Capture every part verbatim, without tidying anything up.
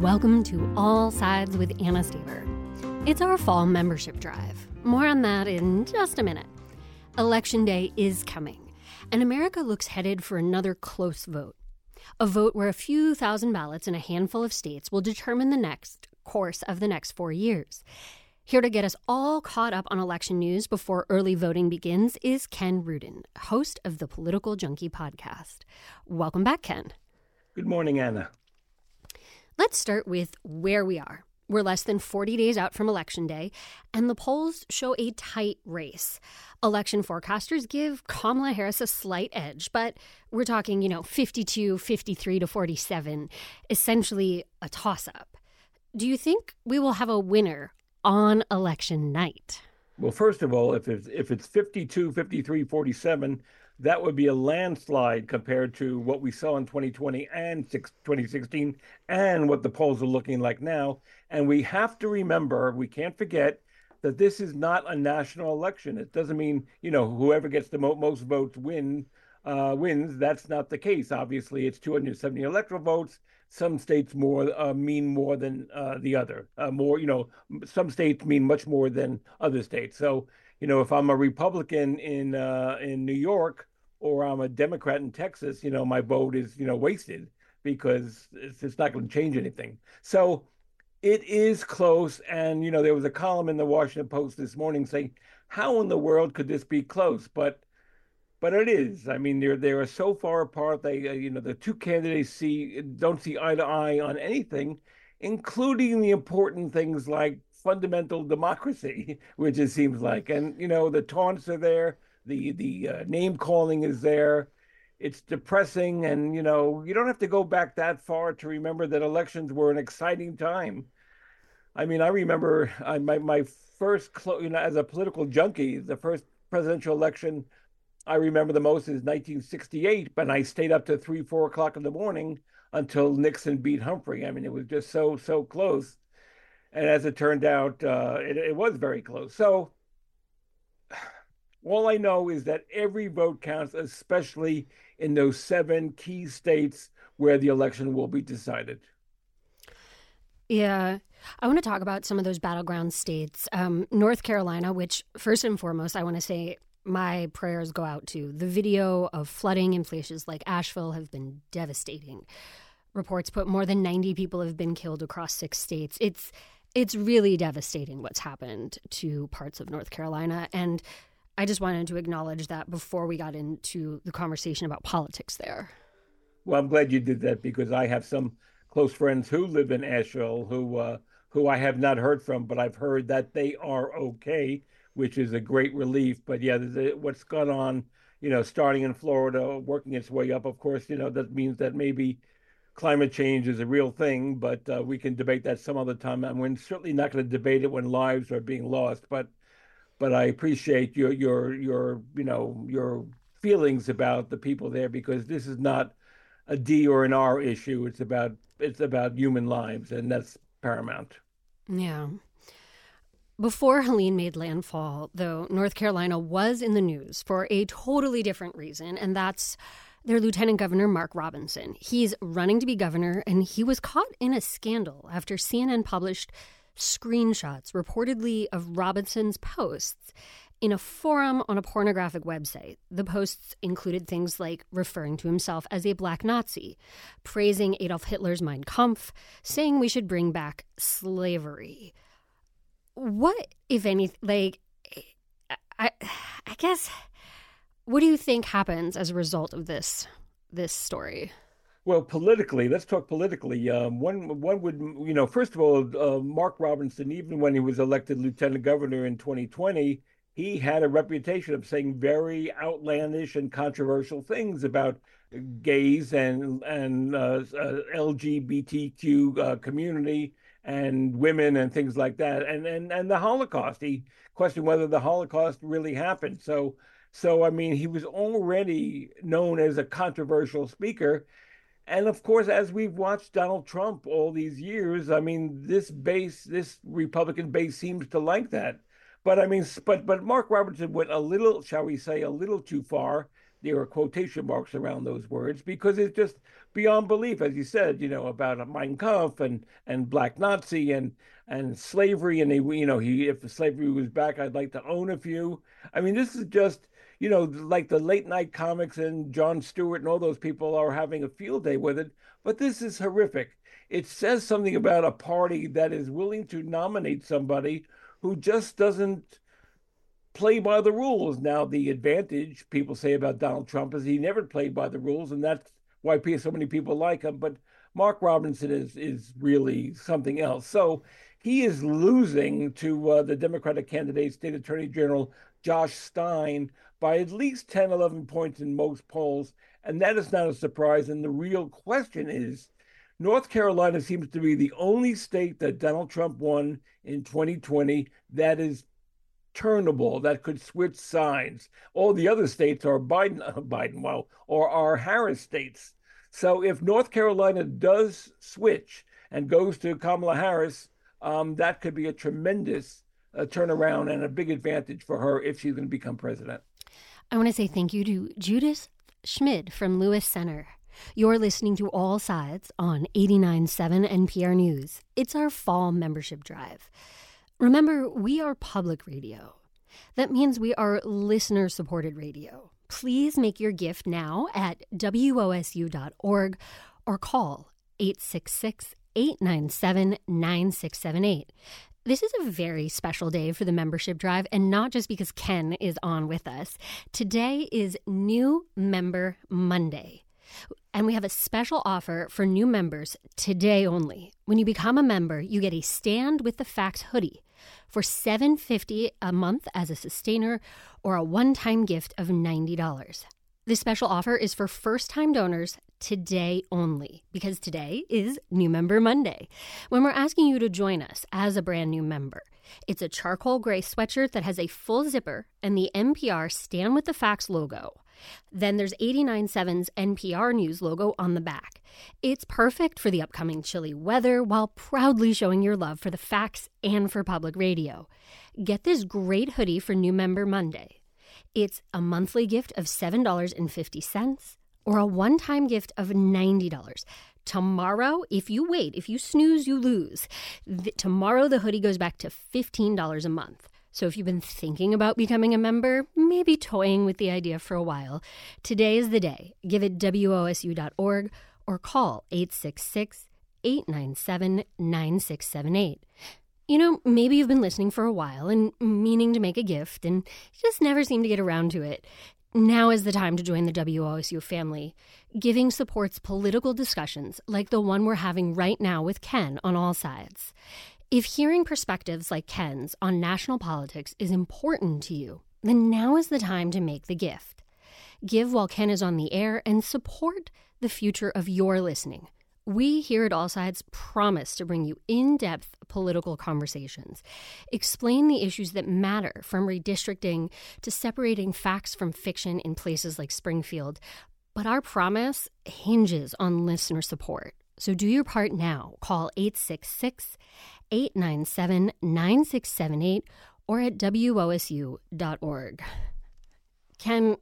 Welcome to All Sides with Anna Staver. It's our fall membership drive. More on that in just a minute. Election day is coming, and America looks headed for another close vote. A vote where a few thousand ballots in a handful of states will determine the next course of the next four years. Here to get us all caught up on election news before early voting begins is Ken Rudin, host of the Political Junkie podcast. Welcome back, Ken. Good morning, Anna. Let's start with where we are. We're less than forty days out from Election Day, and the polls show a tight race. Election forecasters give Kamala Harris a slight edge, but we're talking, you know, fifty-two, fifty-three to forty-seven, essentially a toss-up. Do you think we will have a winner on election night? Well, first of all, if it's, if it's fifty-two, fifty-three, forty-seven, that would be a landslide compared to what we saw in twenty twenty and twenty sixteen and what the polls are looking like now. And we have to remember, we can't forget that this is not a national election. It doesn't mean, you know, whoever gets the mo- most votes win, uh, wins. That's not the case. Obviously, it's two hundred seventy electoral votes. Some states more uh, mean more than uh, the other. Uh, more, you know, some states mean much more than other states. So, you know, if I'm a Republican in uh, in New York or I'm a Democrat in Texas, you know, my vote is, you know, wasted because it's, it's not going to change anything. So it is close. And, you know, there was a column in the Washington Post this morning saying, how in the world could this be close? But but it is. I mean, they're, they are so far apart. They, uh, you know, the two candidates see don't see eye to eye on anything, including the important things like fundamental democracy, which it seems like. And, you know, the taunts are there. The the uh, name calling is there. It's depressing. And, you know, you don't have to go back that far to remember that elections were an exciting time. I mean, I remember I, my, my first, clo- you know, as a political junkie, the first presidential election I remember the most is nineteen sixty-eight, but I stayed up to three, four o'clock in the morning until Nixon beat Humphrey. I mean, it was just so, so close. And as it turned out, uh, it, it was very close. So all I know is that every vote counts, especially in those seven key states where the election will be decided. Yeah, I want to talk about some of those battleground states. Um, North Carolina, which first and foremost, I want to say my prayers go out to. The video of flooding in places like Asheville have been devastating. Reports put more than ninety people have been killed across six states. It's it's really devastating what's happened to parts of North Carolina. And I just wanted to acknowledge that before we got into the conversation about politics there. Well, I'm glad you did that because I have some close friends who live in Asheville who uh, who I have not heard from, but I've heard that they are okay, which is a great relief. But yeah, the, what's gone on, you know, starting in Florida, working its way up, of course, you know, that means that maybe climate change is a real thing, but uh, we can debate that some other time. And we're certainly not going to debate it when lives are being lost. But but I appreciate your your your you know your feelings about the people there, because this is not a D or an R issue. It's about it's about human lives, and that's paramount. Yeah. Before Helene made landfall, though, North Carolina was in the news for a totally different reason, and that's their Lieutenant Governor, Mark Robinson. He's running to be governor, and he was caught in a scandal after C N N published screenshots, reportedly of Robinson's posts in a forum on a pornographic website. The posts included things like referring to himself as a black Nazi, praising Adolf Hitler's Mein Kampf, saying we should bring back slavery. What, if any, like, I, I guess, what do you think happens as a result of this this story? Well, politically, let's talk politically. Um, one one would, you know, first of all, uh, Mark Robinson, even when he was elected lieutenant governor in twenty twenty, he had a reputation of saying very outlandish and controversial things about gays and and uh, uh, L G B T Q uh, community and women and things like that, and and and the Holocaust. He questioned whether the Holocaust really happened. So so I mean, he was already known as a controversial speaker. And of course, as we've watched Donald Trump all these years, I mean, this base, this Republican base seems to like that. But I mean, but but Mark Robertson went a little, shall we say, a little too far there are quotation marks around those words because it's just beyond belief, as you said, you know, about a Mein Kampf and and Black Nazi and and slavery, and he, you know, he if slavery was back, I'd like to own a few. I mean, this is just, you know, like the late night comics and Jon Stewart and all those people are having a field day with it, but this is horrific. It says something about a party that is willing to nominate somebody who just doesn't play by the rules. Now, the advantage people say about Donald Trump is he never played by the rules, and that's why so many people like him. But Mark Robinson is is really something else. So he is losing to uh, the Democratic candidate, State Attorney General Josh Stein, by at least ten, eleven points in most polls. And that is not a surprise. And the real question is, North Carolina seems to be the only state that Donald Trump won in twenty twenty that is turnable, that could switch sides. All the other states are Biden, uh, Biden, well, or are Harris states. So if North Carolina does switch and goes to Kamala Harris, um, that could be a tremendous uh, turnaround and a big advantage for her if she's going to become president. I want to say thank you to Judith Schmid from Lewis Center. You're listening to All Sides on eighty-nine point seven N P R News. It's our fall membership drive. Remember, we are public radio. That means we are listener-supported radio. Please make your gift now at W O S U dot org or call eight six six, eight nine seven, nine six seven eight. This is a very special day for the membership drive, and not just because Ken is on with us. Today is New Member Monday. And we have a special offer for new members today only. When you become a member, you get a Stand with the Facts hoodie for seven dollars and fifty cents a month as a sustainer, or a one-time gift of ninety dollars. This special offer is for first-time donors today only, because today is New Member Monday, when we're asking you to join us as a brand new member. It's a charcoal gray sweatshirt that has a full zipper and the N P R Stand with the Facts logo. Then there's eighty-nine point seven's N P R News logo on the back. It's perfect for the upcoming chilly weather while proudly showing your love for the facts and for public radio. Get this great hoodie for New Member Monday. It's a monthly gift of seven dollars and fifty cents or a one-time gift of ninety dollars. Tomorrow, if you wait, if you snooze, you lose. The, tomorrow, the hoodie goes back to fifteen dollars a month. So if you've been thinking about becoming a member, maybe toying with the idea for a while, today is the day. Give it W O S U dot org or call eight six six, eight nine seven, nine six seven eight. You know, maybe you've been listening for a while and meaning to make a gift and you just never seem to get around to it. Now is the time to join the W O S U family. Giving supports political discussions like the one we're having right now with Ken on All Sides. If hearing perspectives like Ken's on national politics is important to you, then now is the time to make the gift. Give while Ken is on the air and support the future of your listening. We here at All Sides promise to bring you in-depth political conversations, explain the issues that matter, from redistricting to separating facts from fiction in places like Springfield. But our promise hinges on listener support. So do your part now. Call eight six six, eight nine seven, nine six seven eight or at W O S U dot org. Ken,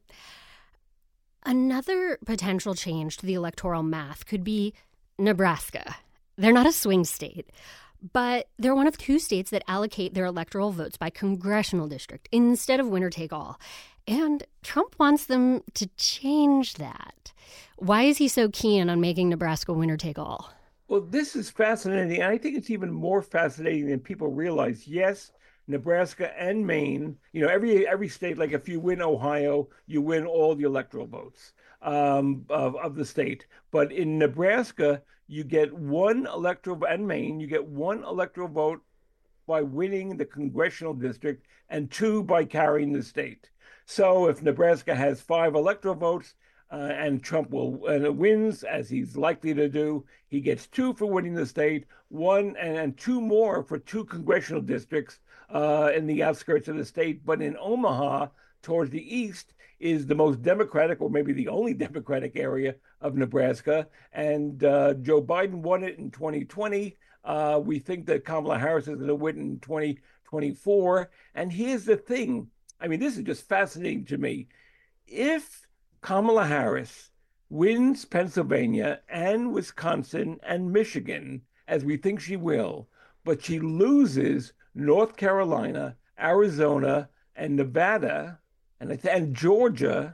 another potential change to the electoral math could be Nebraska. They're not a swing state, but they're one of two states that allocate their electoral votes by congressional district instead of winner-take-all. And Trump wants them to change that. Why is he so keen on making Nebraska winner-take-all? Well, this is fascinating. I think it's even more fascinating than people realize. Yes, Nebraska and Maine, you know, every every state, like if you win Ohio, you win all the electoral votes um, of, of the state. But in Nebraska, you get one electoral, and Maine, you get one electoral vote by winning the congressional district and two by carrying the state. So if Nebraska has five electoral votes, Uh, and Trump will uh, wins, as he's likely to do, he gets two for winning the state, one and, and two more for two congressional districts uh, in the outskirts of the state. But in Omaha, towards the east, is the most Democratic, or maybe the only Democratic area of Nebraska. And uh, Joe Biden won it in twenty twenty. Uh, we think that Kamala Harris is going to win in twenty twenty-four. And here's the thing. I mean, this is just fascinating to me. If Kamala Harris wins Pennsylvania and Wisconsin and Michigan, as we think she will, but she loses North Carolina, Arizona, and Nevada, and, and Georgia,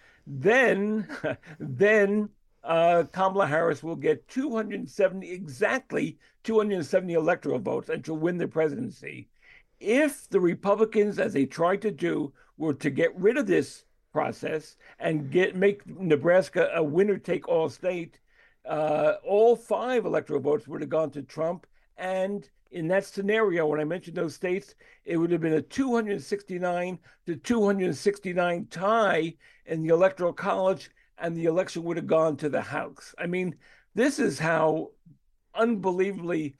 then, then uh, Kamala Harris will get two hundred seventy, exactly two hundred seventy electoral votes, and she'll win the presidency. If the Republicans, as they tried to do, were to get rid of this process and get make Nebraska a winner-take-all state, uh, all five electoral votes would have gone to Trump. And in that scenario, when I mentioned those states, it would have been a two hundred sixty-nine to two hundred sixty-nine tie in the Electoral College, and the election would have gone to the House. I mean, this is how unbelievably,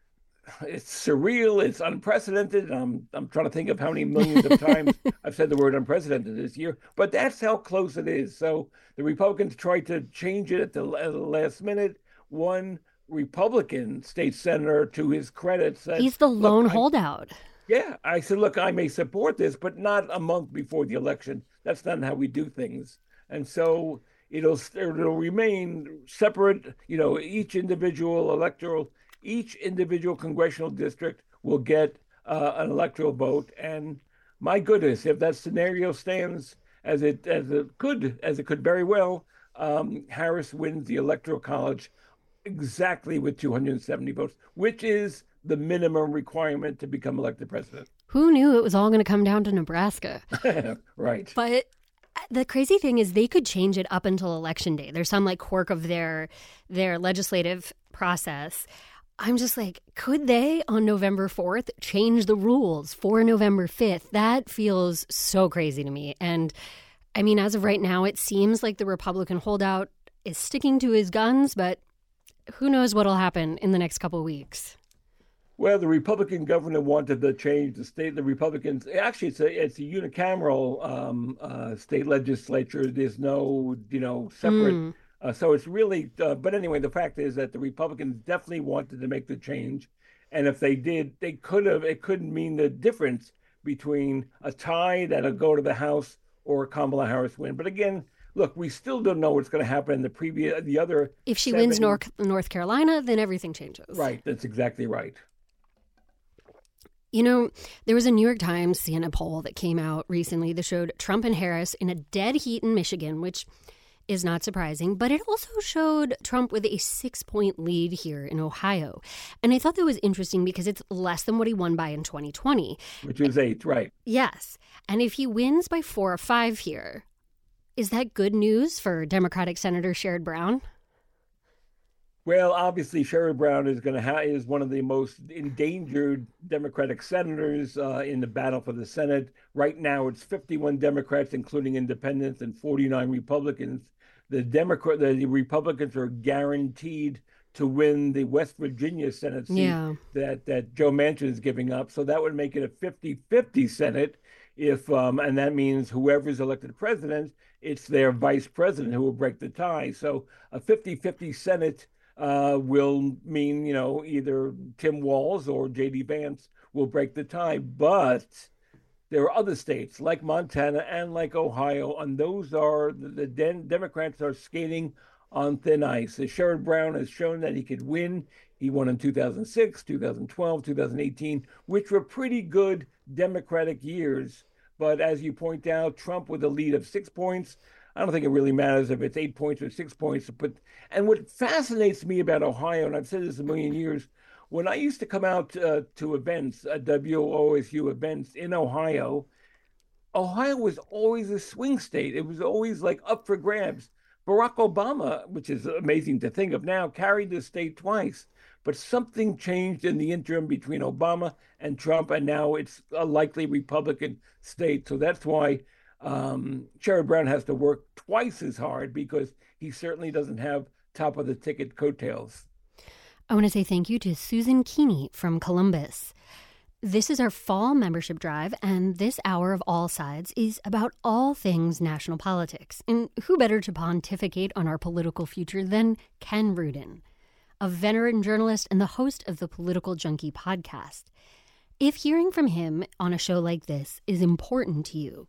it's surreal, it's unprecedented. I'm I'm trying to think of how many millions of times I've said the word unprecedented this year, but that's how close it is. So the Republicans tried to change it at the, at the last minute. One Republican state senator, to his credit, said, he's the lone I, holdout. Yeah, I said, look, I may support this, but not a month before the election. That's not how we do things. And so it'll it'll remain separate. You know, each individual electoral, each individual congressional district will get uh, an electoral vote. And my goodness, if that scenario stands as it as it could as it could very well, um, Harris wins the Electoral College exactly with two hundred seventy votes, which is the minimum requirement to become elected president. Who knew it was all going to come down to Nebraska? Right. But the crazy thing is they could change it up until election day. There's some like quirk of their their legislative process. I'm just like, could they on November fourth change the rules for November fifth? That feels so crazy to me. And I mean, as of right now, it seems like the Republican holdout is sticking to his guns, but who knows what'll happen in the next couple of weeks. Well, the Republican governor wanted to change the state. The Republicans, actually, it's a it's a unicameral um, uh, state legislature. There's no, you know, separate. Mm. Uh, so it's really, uh, but anyway, the fact is that the Republicans definitely wanted to make the change. And if they did, they could have, it couldn't mean the difference between a tie that'll go to the House or a Kamala Harris win. But again, look, we still don't know what's going to happen in the previous, the other. If she seven... wins North, North Carolina, then everything changes. Right. That's exactly right. You know, there was a New York Times C N N poll that came out recently that showed Trump and Harris in a dead heat in Michigan, which is not surprising, but it also showed Trump with a six-point lead here in Ohio. And I thought that was interesting because it's less than what he won by in twenty twenty. Which was eight, right. Yes. And if he wins by four or five here, is that good news for Democratic Senator Sherrod Brown? Well, obviously, Sherrod Brown is going to ha- is one of the most endangered Democratic senators uh, in the battle for the Senate. Right now, it's fifty-one Democrats, including independents, and forty-nine Republicans. The Democrat, the Republicans are guaranteed to win the West Virginia Senate seat yeah. that that Joe Manchin is giving up. So that would make it a fifty-fifty Senate. If um, and that means whoever's elected president, it's their vice president who will break the tie. So a fifty-fifty Senate uh, will mean, you know, either Tim Walz or J D Vance will break the tie. But there are other states like Montana and like Ohio, and those are the, the de- Democrats are skating on thin ice. As Sherrod Brown has shown that he could win. He won in two thousand six, two thousand twelve, two thousand eighteen, which were pretty good Democratic years. But as you point out, Trump with a lead of six points. I don't think it really matters if it's eight points or six points. But and what fascinates me about Ohio, and I've said this a million years, when I used to come out uh, to events, uh, W O S U events in Ohio, Ohio was always a swing state. It was always like up for grabs. Barack Obama, which is amazing to think of now, carried the state twice. But something changed in the interim between Obama and Trump, and now it's a likely Republican state. So that's why um, Sherrod Brown has to work twice as hard, because he certainly doesn't have top of the ticket coattails. I want to say thank you to Susan Keeney from Columbus. This is our fall membership drive, and this hour of All Sides is about all things national politics. And who better to pontificate on our political future than Ken Rudin, a veteran journalist and the host of the Political Junkie podcast. If hearing from him on a show like this is important to you,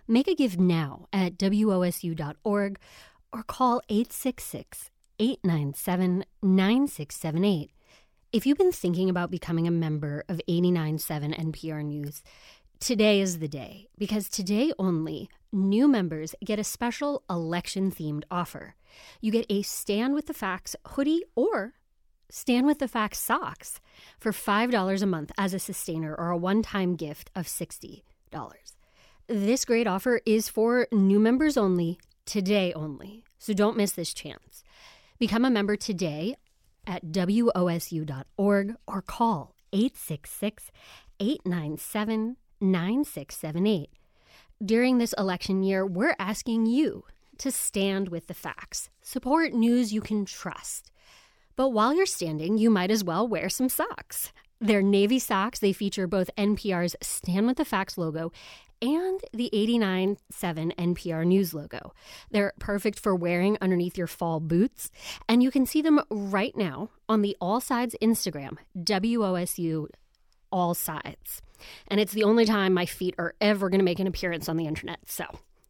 Make a gift now at W O S U dot org or call eight six six, eight nine seven, nine six seven eight. If you've been thinking about becoming a member of eighty-nine point seven N P R News, today is the day, because today only, new members get a special election-themed offer. You get a Stand with the Facts hoodie or Stand with the Facts socks for five dollars a month as a sustainer or a one-time gift of sixty dollars. This great offer is for new members only, today only, so don't miss this chance. Become a member today at W O S U dot org or call eight six six, eight nine seven, nine six seven eight. During this election year, we're asking you to stand with the facts. Support news you can trust. But while you're standing, you might as well wear some socks. They're navy socks. They feature both N P R's Stand with the Facts logo and the eighty-nine point seven N P R News logo. They're perfect for wearing underneath your fall boots, and you can see them right now on the All Sides Instagram, W O S U All Sides. And it's the only time my feet are ever going to make an appearance on the internet, so.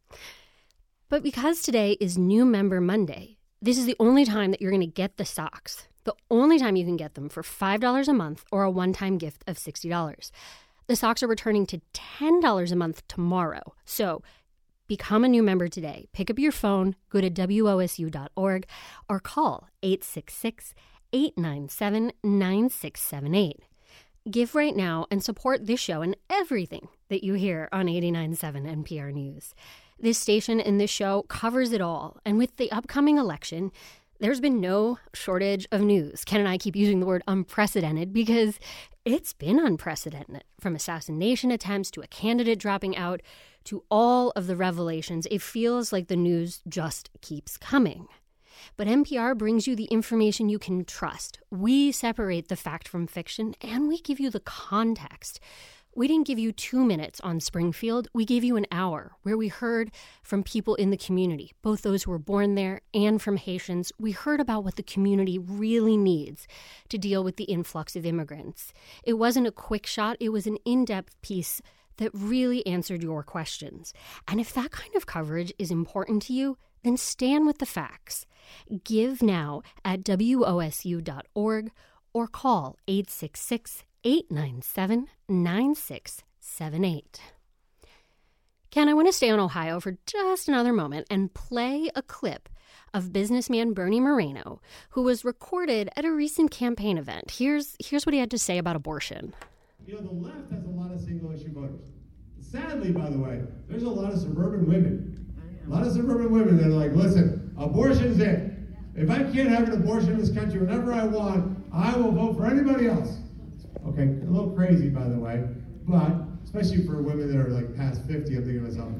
But because today is New Member Monday, this is the only time that you're going to get the socks. The only time you can get them for five dollars a month or a one-time gift of sixty dollars. The socks are returning to ten dollars a month tomorrow. So become a new member today. Pick up your phone, go to W O S U dot org, or call eight six six, eight nine seven, nine six seven eight. Give right now and support this show and everything that you hear on eighty-nine point seven N P R News. This station and this show covers it all. And with the upcoming election, there's been no shortage of news. Ken and I keep using the word unprecedented because it's been unprecedented. From assassination attempts to a candidate dropping out to all of the revelations, it feels like the news just keeps coming. But N P R brings you the information you can trust. We separate the fact from fiction, and we give you the context. We didn't give you two minutes on Springfield. We gave you an hour where we heard from people in the community, both those who were born there and from Haitians. We heard about what the community really needs to deal with the influx of immigrants. It wasn't a quick shot. It was an in-depth piece that really answered your questions. And if that kind of coverage is important to you, then stand with the facts. Give now at W O S U dot org or call eight six six, eight nine seven, nine six seven eight. Ken, I want to stay on Ohio for just another moment and play a clip of businessman Bernie Moreno, who was recorded at a recent campaign event. Here's, here's what he had to say about abortion. You know, the left has a lot of single-issue voters. Sadly, by the way, there's a lot of suburban women. A lot of suburban women that are like, listen, abortion's it. If I can't have an abortion in this country whenever I want, I will vote for anybody else. Okay, a little crazy, by the way, but especially for women that are like past fifty, I'm thinking to myself,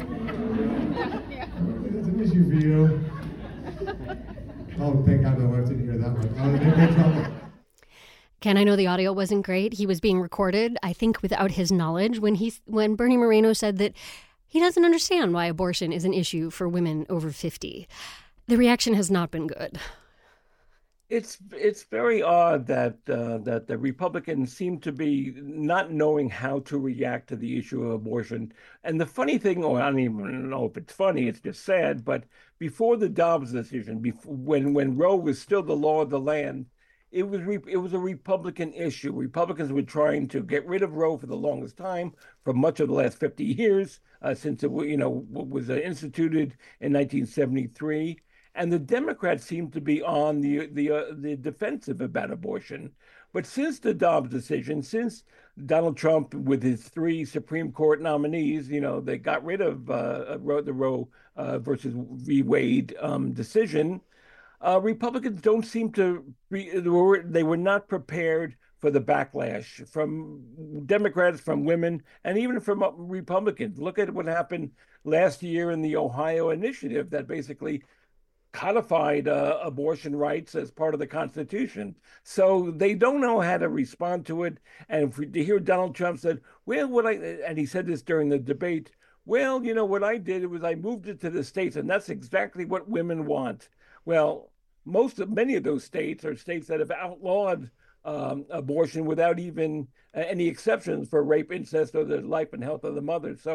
that's an issue for you. Oh, thank God my wife didn't hear that one. I was in big trouble. Ken, I know the audio wasn't great. He was being recorded, I think, without his knowledge when he when Bernie Moreno said that he doesn't understand why abortion is an issue for women over fifty. The reaction has not been good. It's it's very odd that uh, that the Republicans seem to be not knowing how to react to the issue of abortion. And the funny thing, or I don't even know if it's funny, it's just sad, but before the Dobbs decision, before, when when Roe was still the law of the land, it was re, it was a Republican issue. Republicans were trying to get rid of Roe for the longest time, for much of the last fifty years, uh, since it you know was uh, instituted in nineteen seventy-three. And the Democrats seem to be on the the uh, the defensive about abortion. But since the Dobbs decision, since Donald Trump with his three Supreme Court nominees, you know, they got rid of uh, the Roe uh, versus v. Wade um, decision, uh, Republicans don't seem to be, they were, they were not prepared for the backlash from Democrats, from women, and even from Republicans. Look at what happened last year in the Ohio initiative that basically codified uh, abortion rights as part of the Constitution. So they don't know how to respond to it. And for, to hear Donald Trump said, well, what I, and he said this during the debate, well, you know, what I did was I moved it to the states, and that's exactly what women want. Well, most of, many of those states are states that have outlawed um, abortion without even uh, any exceptions for rape, incest, or the life and health of the mother. So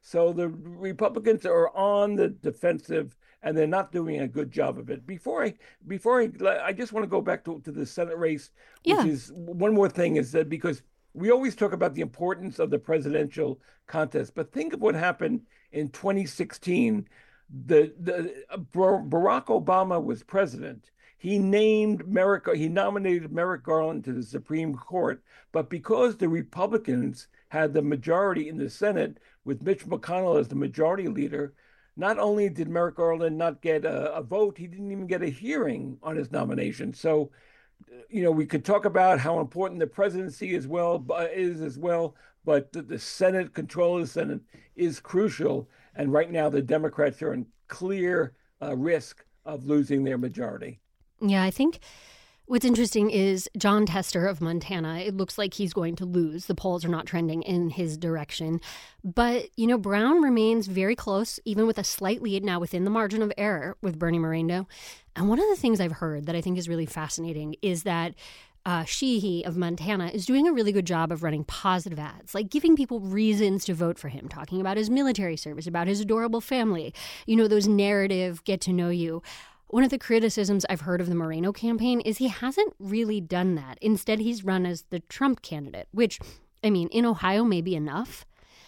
So the Republicans are on the defensive, and they're not doing a good job of it. Before I, before I, I just want to go back to, to the Senate race, which Yeah. is one more thing is that because we always talk about the importance of the presidential contest, but think of what happened in twenty sixteen. The the uh, Barack Obama was president. He named Merrick, he nominated Merrick Garland to the Supreme Court, but because the Republicans had the majority in the Senate with Mitch McConnell as the majority leader, not only did Merrick Garland not get a, a vote, he didn't even get a hearing on his nomination. So, you know, we could talk about how important the presidency as well is as well, but the, the Senate, control of the Senate is crucial. And right now, the Democrats are in clear uh, risk of losing their majority. Yeah, I think what's interesting is Jon Tester of Montana. It looks like he's going to lose. The polls are not trending in his direction. But, you know, Brown remains very close, even with a slight lead now within the margin of error with Bernie Moreno. And one of the things I've heard that I think is really fascinating is that uh, Sheehy of Montana is doing a really good job of running positive ads, like giving people reasons to vote for him, talking about his military service, about his adorable family, you know, those narrative get to know you. One of the criticisms I've heard of the Moreno campaign is he hasn't really done that. Instead, he's run as the Trump candidate, which, I mean, in Ohio may be enough.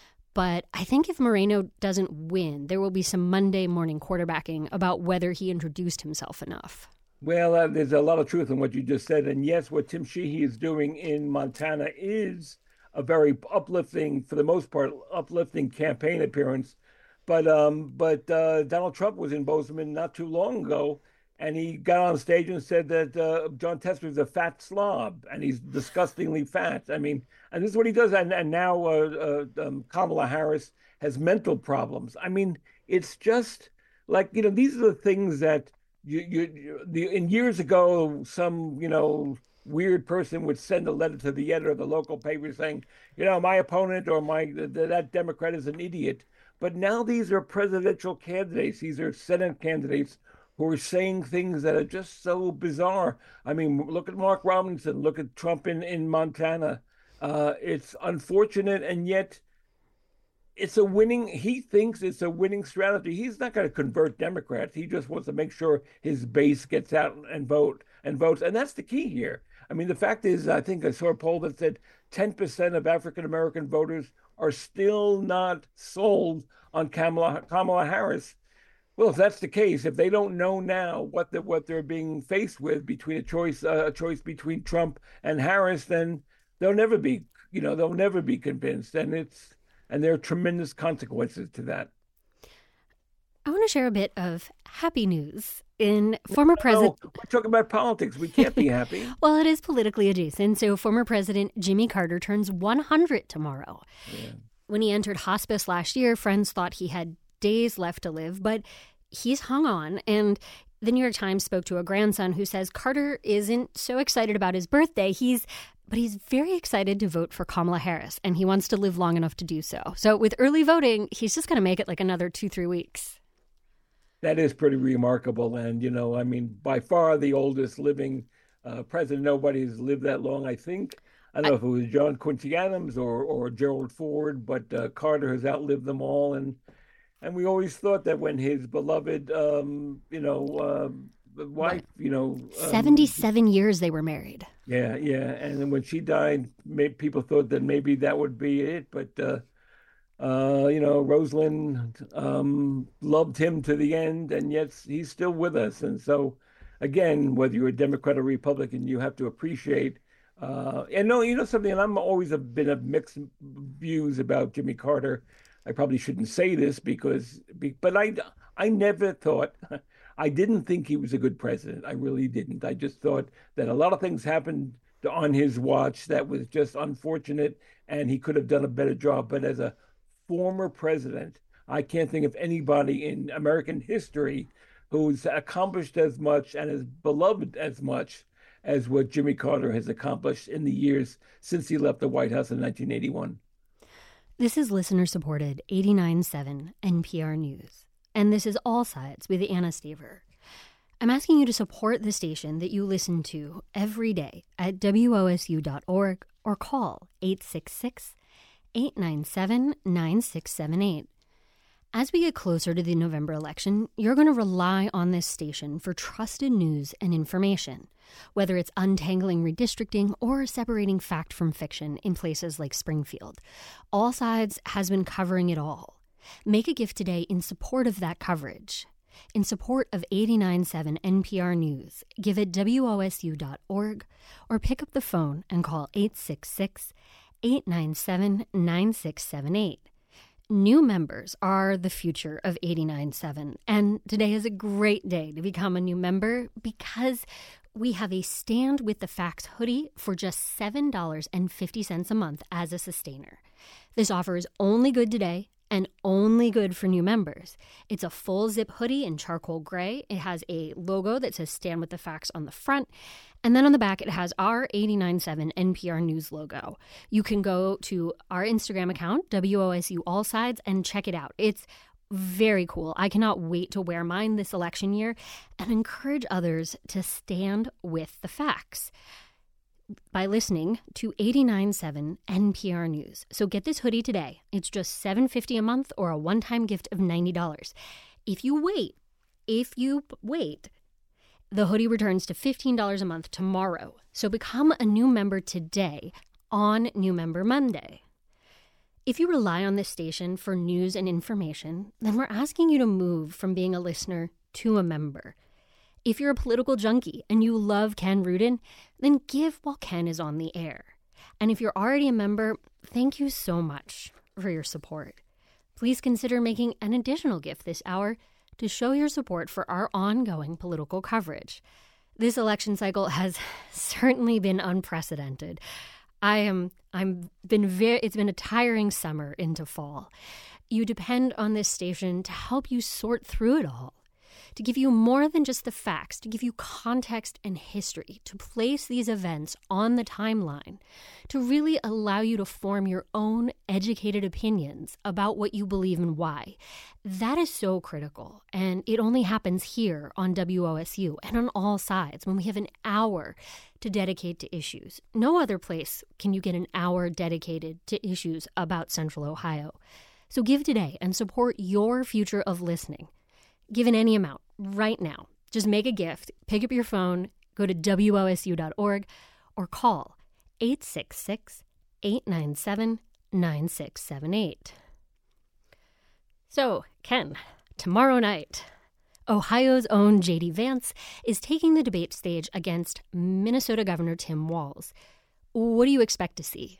But I think if Moreno doesn't win, there will be some Monday morning quarterbacking about whether he introduced himself enough. Well, uh, there's a lot of truth in what you just said. And yes, what Tim Sheehy is doing in Montana is a very uplifting, for the most part, uplifting campaign appearance. But um, but uh, Donald Trump was in Bozeman not too long ago, and he got on stage and said that uh, Jon Tester is a fat slob, and he's disgustingly fat. I mean, and this is what he does. And, and now uh, uh, um, Kamala Harris has mental problems. I mean, it's just like, you know, these are the things that you, you, you the, in years ago, some, you know, weird person would send a letter to the editor of the local paper saying, you know, my opponent or my that Democrat is an idiot. But now these are presidential candidates. These are Senate candidates who are saying things that are just so bizarre. I mean, look at Mark Robinson. Look at Trump in, in Montana. Uh, it's unfortunate, and yet it's a winning. He thinks it's a winning strategy. He's not going to convert Democrats. He just wants to make sure his base gets out and vote and votes. And that's the key here. I mean, the fact is, I think I saw a poll that said ten percent of African-American voters are still not sold on Kamala, Kamala Harris. Well, if that's the case, if they don't know now what the, what they're being faced with between a choice uh, a choice between Trump and Harris, then they'll never be, you know, they'll never be convinced, and it's and there are tremendous consequences to that. I want to share a bit of happy news. In former president, no, we're talking about politics. We can't be happy. Well, it is politically adjacent. So, former President Jimmy Carter turns one hundred tomorrow. Yeah. When he entered hospice last year, friends thought he had days left to live, but he's hung on. And the New York Times spoke to a grandson who says Carter isn't so excited about his birthday. He's but he's very excited to vote for Kamala Harris, and he wants to live long enough to do so. So, with early voting, he's just going to make it like another two, three weeks. That is pretty remarkable. And, you know, I mean, by far the oldest living uh, president. Nobody's lived that long, I think. I don't know I, if it was John Quincy Adams or, or Gerald Ford, but uh, Carter has outlived them all. And and we always thought that when his beloved, um, you know, uh, wife, you know. Um, seventy-seven years they were married. Yeah, yeah. And then when she died, maybe people thought that maybe that would be it. But, uh, Uh, you know, Rosalind um, loved him to the end, and yet he's still with us. And so, again, whether you're a Democrat or Republican, you have to appreciate. Uh, and no, you know something, and I'm always a been of mixed views about Jimmy Carter. I probably shouldn't say this because, but I, I never thought, I didn't think he was a good president. I really didn't. I just thought that a lot of things happened on his watch that was just unfortunate, and he could have done a better job. But as a former president, I can't think of anybody in American history who's accomplished as much and is beloved as much as what Jimmy Carter has accomplished in the years since he left the White House in nineteen eighty-one. This is listener-supported eighty-nine point seven N P R News, and this is All Sides with Anna Stever. I'm asking you to support the station that you listen to every day at W O S U dot org or call eight six six, eight nine seven, nine six seven eight. As we get closer to the November election, you're going to rely on this station for trusted news and information, whether it's untangling redistricting or separating fact from fiction in places like Springfield. All Sides has been covering it all. Make a gift today in support of that coverage. In support of eighty-nine point seven N P R News, give at W O S U dot org or pick up the phone and call eight six six, eight nine seven, nine six seven eight. New members are the future of eighty-nine point seven, and today is a great day to become a new member because we have a Stand with the Facts hoodie for just seven dollars and fifty cents a month as a sustainer. This offer is only good today and only good for new members. It's a full zip hoodie in charcoal gray. It has a logo that says Stand with the Facts on the front. And then on the back, it has our eighty-nine point seven N P R News logo. You can go to our Instagram account, W O S U All Sides, and check it out. It's very cool. I cannot wait to wear mine this election year and encourage others to stand with the facts by listening to eighty-nine point seven N P R News. So get this hoodie today. It's just seven dollars and fifty cents a month or a one-time gift of ninety dollars. If you wait, if you wait, the hoodie returns to fifteen dollars a month tomorrow. So become a new member today on New Member Monday. If you rely on this station for news and information, then we're asking you to move from being a listener to a member. If you're a political junkie and you love Ken Rudin, then give while Ken is on the air. And if you're already a member, thank you so much for your support. Please consider making an additional gift this hour to show your support for our ongoing political coverage. This election cycle has certainly been unprecedented. I am I'm been very it's been a tiring summer into fall. You depend on this station to help you sort through it all, to give you more than just the facts, to give you context and history, to place these events on the timeline, to really allow you to form your own educated opinions about what you believe and why. That is so critical, and it only happens here on W O S U and on All Sides when we have an hour to dedicate to issues. No other place can you get an hour dedicated to issues about Central Ohio. So give today and support your future of listening. Give in any amount right now. Just make a gift, pick up your phone, go to W O S U dot org, or call eight six six, eight nine seven, nine six seven eight. So, Ken, tomorrow night, Ohio's own J D Vance is taking the debate stage against Minnesota Governor Tim Walz. What do you expect to see?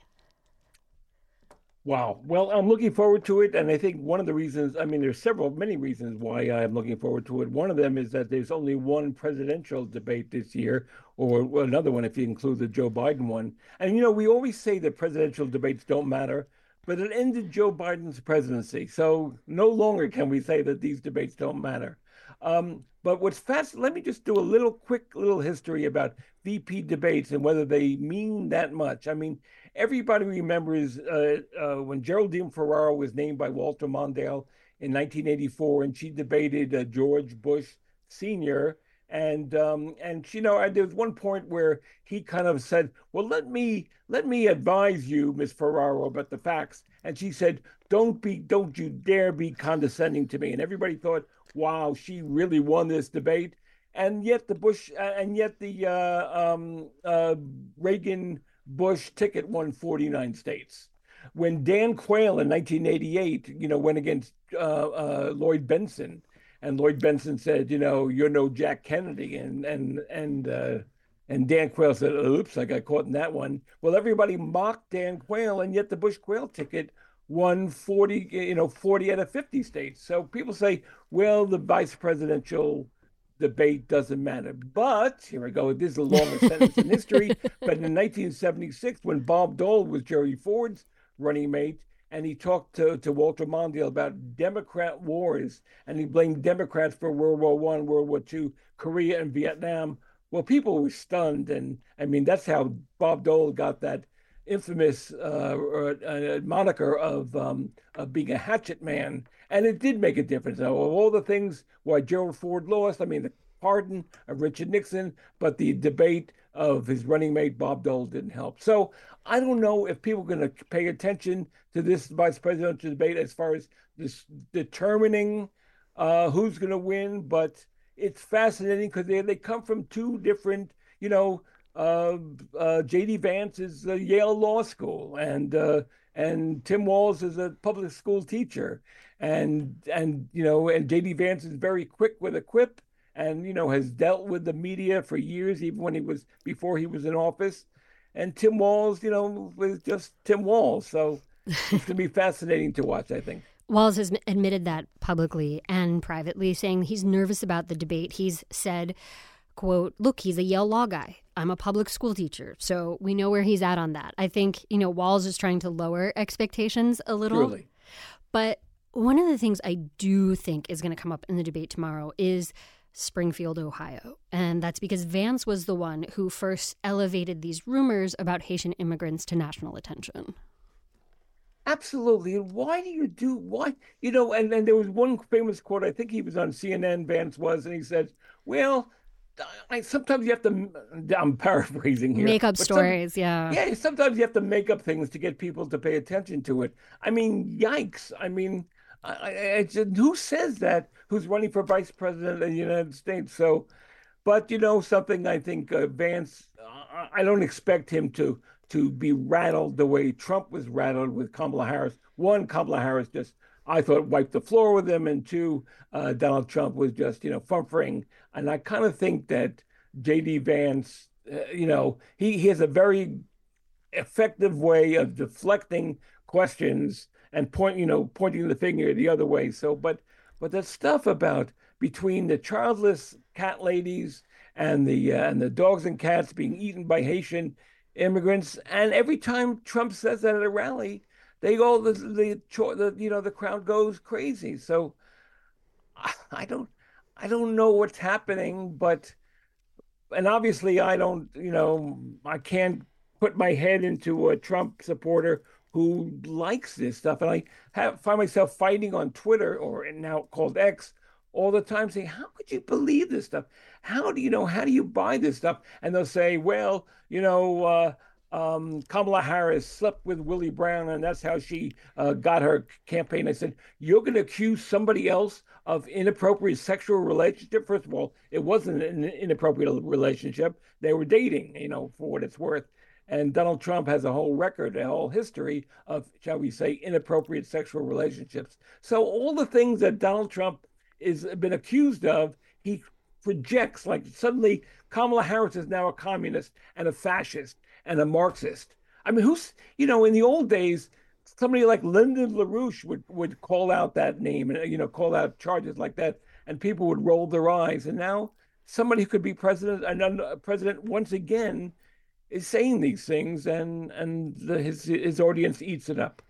Wow. Well, I'm looking forward to it. And I think one of the reasons, I mean, there's several, many reasons why I'm looking forward to it. One of them is that there's only one presidential debate this year, or another one if you include the Joe Biden one. And, you know, we always say that presidential debates don't matter, but it ended Joe Biden's presidency. So no longer can we say that these debates don't matter. Um, but what's fast, let me just do a little quick little history about V P debates and whether they mean that much. I mean, everybody remembers uh, uh, when Geraldine Ferraro was named by Walter Mondale in nineteen eighty-four, and she debated uh, George Bush Senior And um, and you know, there was one point where he kind of said, "Well, let me let me advise you, Miss Ferraro, about the facts." And she said, "Don't be, don't you dare be condescending to me." And everybody thought, "Wow, she really won this debate." And yet the Bush, uh, and yet the uh, um, uh, Reagan Bush ticket won forty-nine states. When Dan Quayle in nineteen eighty-eight, you know, went against uh, uh, Lloyd Benson. And Lloyd Benson said, you know, "You're no Jack Kennedy." And and and uh, and Dan Quayle said, "Oops, I got caught in that one." Well, everybody mocked Dan Quayle, and yet the Bush Quayle ticket won forty, you know, forty out of fifty states. So people say, well, the vice presidential debate doesn't matter. But here I go. This is the longest sentence in history. But in nineteen seventy-six, when Bob Dole was Jerry Ford's running mate, and he talked to, to Walter Mondale about Democrat wars, and he blamed Democrats for World War One, World War Two, Korea, and Vietnam. Well, people were stunned, and I mean that's how Bob Dole got that infamous uh, uh, moniker of, um, of being a hatchet man, and it did make a difference. Now, of all the things why Gerald Ford lost, I mean, the pardon of Richard Nixon, but the debate of his running mate, Bob Dole, didn't help. So I don't know if people are going to pay attention to this vice presidential debate as far as this determining uh, who's going to win, but it's fascinating because they, they come from two different, you know, uh, uh, J D Vance is a Yale Law School, and uh, and Tim Walz is a public school teacher, and and you know, and J D Vance is very quick with a quip, and you know, has dealt with the media for years, even when he was before he was in office, and Tim Walz, you know, was just Tim Walz. So it's going to be fascinating to watch, I think. Walz has admitted that publicly and privately, saying he's nervous about the debate. He's said, quote, look, he's a Yale law guy. I'm a public school teacher, so we know where he's at on that. I think, you know, Walz is trying to lower expectations a little. Truly. But one of the things I do think is going to come up in the debate tomorrow is Springfield, Ohio. And that's because Vance was the one who first elevated these rumors about Haitian immigrants to national attention. Absolutely. And why do you do, why, you know, and then there was one famous quote, I think he was on C N N, Vance was, and he said, well, I, sometimes you have to, I'm paraphrasing here. Make up stories, some, yeah. Yeah, sometimes you have to make up things to get people to pay attention to it. I mean, yikes. I mean, I, I, I just, who says that? Who's running for vice president of the United States? So, but, you know, something I think uh, Vance, uh, I don't expect him to to be rattled the way Trump was rattled with Kamala Harris. One, Kamala Harris just, I thought, wiped the floor with him. And two, uh, Donald Trump was just, you know, fumfering. And I kind of think that J D Vance, uh, you know, he, he has a very effective way of deflecting questions and point, you know, pointing the finger the other way. So, but, but the stuff about between the childless cat ladies and the, uh, and the dogs and cats being eaten by Haitian immigrants, and every time Trump says that at a rally, they go the the, the you know the crowd goes crazy. So I don't I don't know what's happening, but and obviously I don't you know I can't put my head into a Trump supporter who likes this stuff, and I have find myself fighting on Twitter, or now called X, all the time, saying, how could you believe this stuff? How do you know, how do you buy this stuff? And they'll say, well, you know, uh, um, Kamala Harris slept with Willie Brown, and that's how she uh, got her campaign. I said, you're going to accuse somebody else of inappropriate sexual relationship? First of all, it wasn't an inappropriate relationship. They were dating, you know, for what it's worth. And Donald Trump has a whole record, a whole history of, shall we say, inappropriate sexual relationships. So all the things that Donald Trump is been accused of, he projects, like suddenly Kamala Harris is now a communist and a fascist and a Marxist. I mean, who's, you know, in the old days, somebody like Lyndon LaRouche would, would call out that name and, you know, call out charges like that, and people would roll their eyes. And now somebody who could be president, and president once again, is saying these things, and, and the, his, his audience eats it up.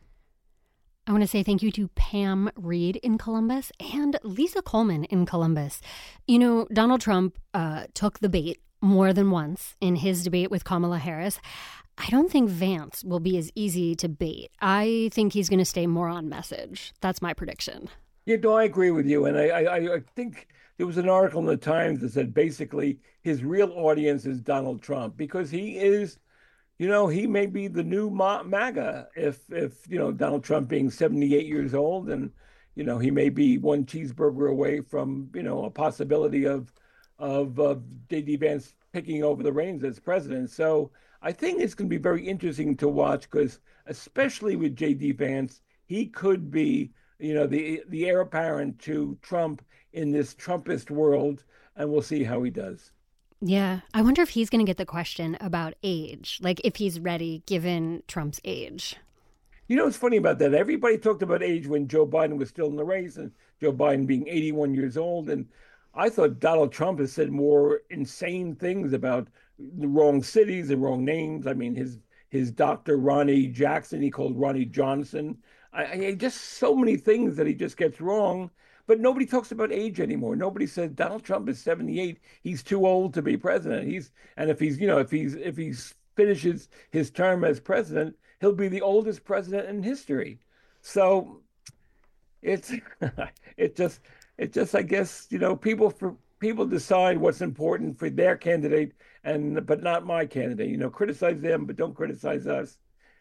I want to say thank you to Pam Reed in Columbus and Lisa Coleman in Columbus. You know, Donald Trump uh, took the bait more than once in his debate with Kamala Harris. I don't think Vance will be as easy to bait. I think he's going to stay more on message. That's my prediction. Yeah, no, I agree with you. And I, I, I think there was an article in the Times that said basically his real audience is Donald Trump, because he is, you know, he may be the new MAGA if, if you know, Donald Trump being seventy-eight years old, and, you know, he may be one cheeseburger away from, you know, a possibility of, of, of J D Vance picking over the reins as president. So I think it's going to be very interesting to watch, because especially with J D Vance, he could be, you know, the, the heir apparent to Trump in this Trumpist world, and we'll see how he does. Yeah. I wonder if he's going to get the question about age, like if he's ready given Trump's age. You know what's funny about that? Everybody talked about age when Joe Biden was still in the race, and Joe Biden being eighty-one years old. And I thought Donald Trump has said more insane things about the wrong cities and wrong names. I mean, his his doctor, Ronnie Jackson, he called Ronnie Johnson. I, I just so many things that he just gets wrong. But nobody talks about age anymore. Nobody says Donald Trump is seventy-eight. He's too old to be president. He's and if he's, you know, if he's if he finishes his term as president, he'll be the oldest president in history. So it's it just it just I guess, you know, people for people decide what's important for their candidate, and but not my candidate. You know, criticize them, but don't criticize us.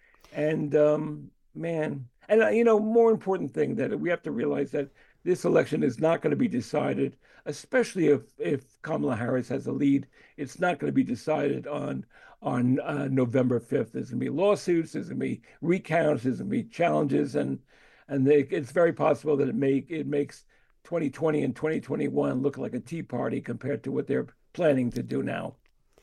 And um, man, and uh, you know, more important thing that we have to realize that this election is not going to be decided, especially if if Kamala Harris has a lead. It's not going to be decided on on uh, November fifth. There's going to be lawsuits. There's going to be recounts. There's going to be challenges, and and they, it's very possible that it make it makes twenty twenty and twenty twenty-one look like a Tea Party compared to what they're planning to do now.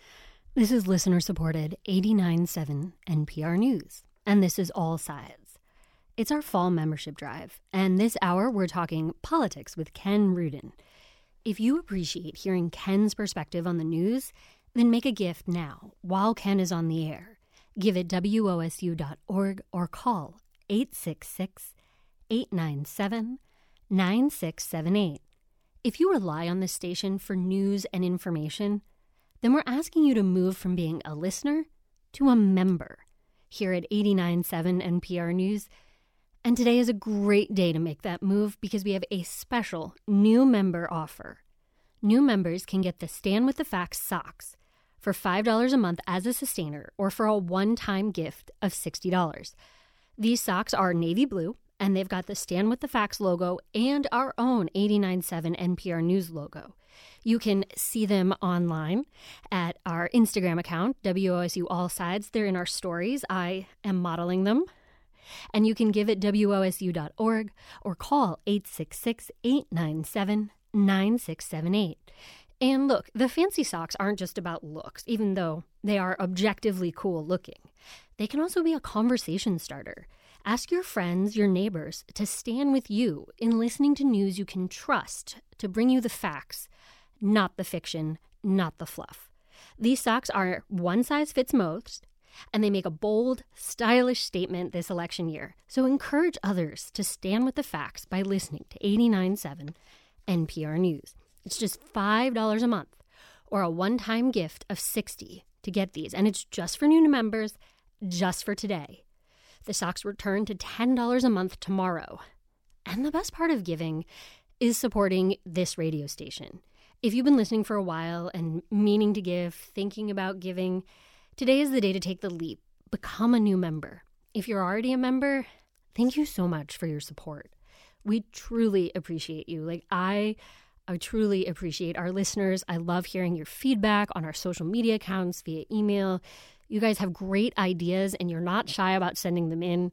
This is listener-supported eighty-nine point seven N P R News, and this is All Sides. It's our fall membership drive, and this hour we're talking politics with Ken Rudin. If you appreciate hearing Ken's perspective on the news, then make a gift now while Ken is on the air. Give at W O S U dot org or call eight six six, eight nine seven, nine six seven eight. If you rely on this station for news and information, then we're asking you to move from being a listener to a member here at eighty-nine point seven N P R News. And today is a great day to make that move because we have a special new member offer. New members can get the Stand with the Facts socks for five dollars a month as a sustainer or for a one-time gift of sixty dollars. These socks are navy blue, and they've got the Stand with the Facts logo and our own eighty-nine point seven N P R News logo. You can see them online at our Instagram account, W O S U All Sides. They're in our stories. I am modeling them. And you can give at W O S U dot org or call eight six six, eight nine seven, nine six seven eight. And look, the fancy socks aren't just about looks, even though they are objectively cool looking. They can also be a conversation starter. Ask your friends, your neighbors, to stand with you in listening to news you can trust to bring you the facts, not the fiction, not the fluff. These socks are one size fits most, and they make a bold, stylish statement this election year. So encourage others to stand with the facts by listening to eighty-nine point seven N P R News. It's just five dollars a month or a one-time gift of sixty dollars to get these. And it's just for new members, just for today. The socks return to ten dollars a month tomorrow. And the best part of giving is supporting this radio station. If you've been listening for a while and meaning to give, thinking about giving, today is the day to take the leap. Become a new member. If you're already a member, thank you so much for your support. We truly appreciate you. Like I, I truly appreciate our listeners. I love hearing your feedback on our social media accounts via email. You guys have great ideas and you're not shy about sending them in.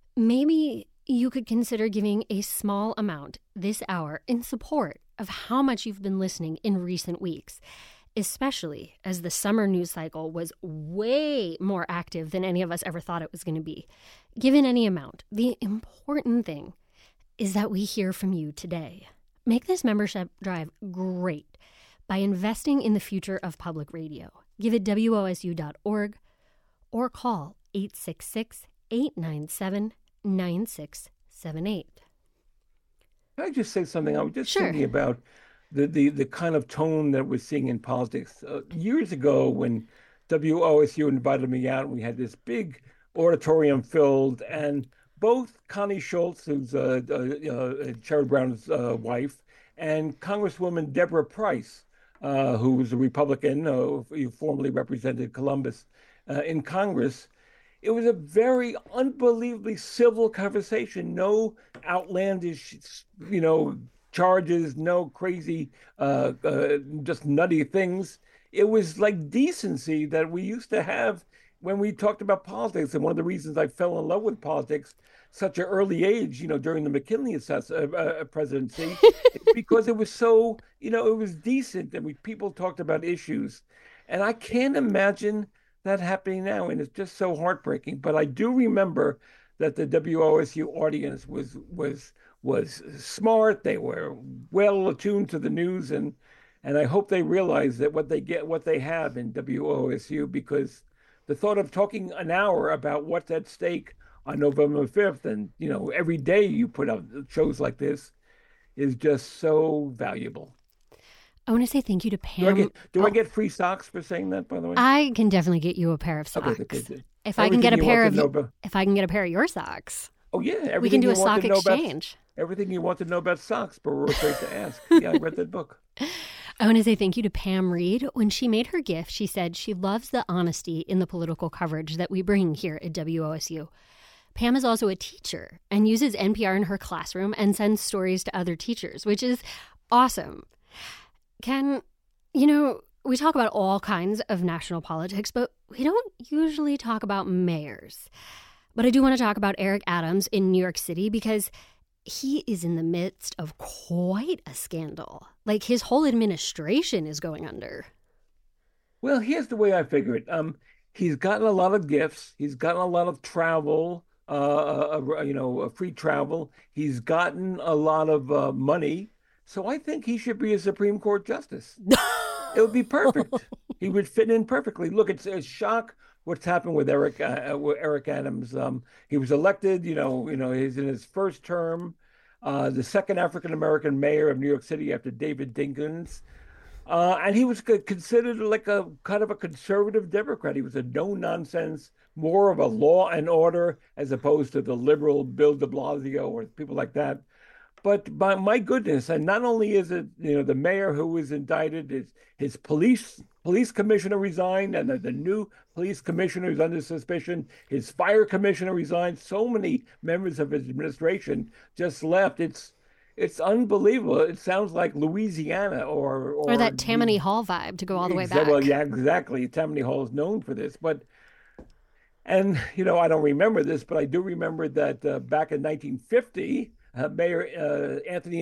Maybe you could consider giving a small amount this hour in support of how much you've been listening in recent weeks, especially as the summer news cycle was way more active than any of us ever thought it was going to be. Given any amount, the important thing is that we hear from you today. Make this membership drive great by investing in the future of public radio. Give it W O S U dot org or call eight six six, eight nine seven, nine six seven eight. Can I just say something? I was just Sure. thinking about the, the, the kind of tone that we're seeing in politics. Uh, years ago, when W O S U invited me out, we had this big auditorium filled, and both Connie Schultz, who's uh, uh, uh, Sherrod Brown's uh, wife, and Congresswoman Deborah Price, uh, who was a Republican, uh, who formerly represented Columbus uh, in Congress. It was a very unbelievably civil conversation. No outlandish, you know, charges, no crazy, uh, uh, just nutty things. It was like decency that we used to have when we talked about politics. And one of the reasons I fell in love with politics such an early age, you know, during the McKinley assess- uh, uh, presidency, because it was so, you know, it was decent and we people talked about issues. And I can't imagine that happening now, and it's just so heartbreaking. But I do remember that the W O S U audience was was was smart. They were well attuned to the news, and and I hope they realize that what they get, what they have in W O S U, because the thought of talking an hour about what's at stake on November fifth, and you know every day you put out shows like this, is just so valuable. I want to say thank you to Pam. Do I get, do oh, I get free socks for saying that, by the way? I can definitely get you a pair of socks. Okay, okay, okay. If I can get a Everything you pair want of to know about- if I can get a pair of your socks, Oh yeah, everything we can do you a want sock to know about- exchange. everything you want to know about socks, but we're afraid to ask. Yeah, I read that book. I want to say thank you to Pam Reed. When she made her gift, she said she loves the honesty in the political coverage that we bring here at W O S U. Pam is also a teacher and uses N P R in her classroom and sends stories to other teachers, which is awesome. Ken, you know, we talk about all kinds of national politics, but we don't usually talk about mayors. But I do want to talk about Eric Adams in New York City because he is in the midst of quite a scandal. Like, his whole administration is going under. Well, here's the way I figure it. Um, he's gotten a lot of gifts. He's gotten a lot of travel, uh, uh, you know, uh, free travel. He's gotten a lot of uh, money. So I think he should be a Supreme Court justice. It would be perfect. He would fit in perfectly. Look, it's a shock what's happened with Eric uh, with Eric Adams. Um, he was elected, you know, you know, he's in his first term, uh, the second African-American mayor of New York City after David Dinkins. Uh, and he was considered like a kind of a conservative Democrat. He was a no-nonsense, more of a law and order as opposed to the liberal Bill de Blasio or people like that. But by my goodness, and not only is it, you know, the mayor who was indicted, his, his police police commissioner resigned, and the, the new police commissioner is under suspicion. His fire commissioner resigned. So many members of his administration just left. It's it's unbelievable. It sounds like Louisiana or or, or that Tammany Hall vibe to go all the way back. Well, yeah, exactly. Tammany Hall is known for this, but. And, you know, I don't remember this, but I do remember that uh, back in nineteen fifty, uh, Mayor uh, Anthony